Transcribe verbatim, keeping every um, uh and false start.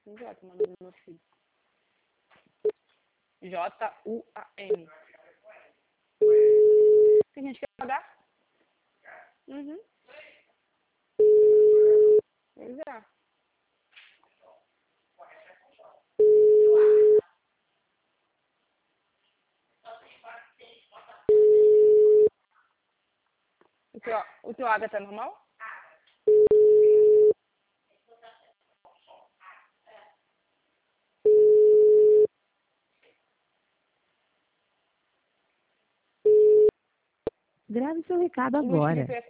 com J, o nome do meu filho. J U A N. Tem gente que quer pagar? Uhum. Pois é. O teu, o teu H tá normal? Grave seu recado O Luiz agora. Felipe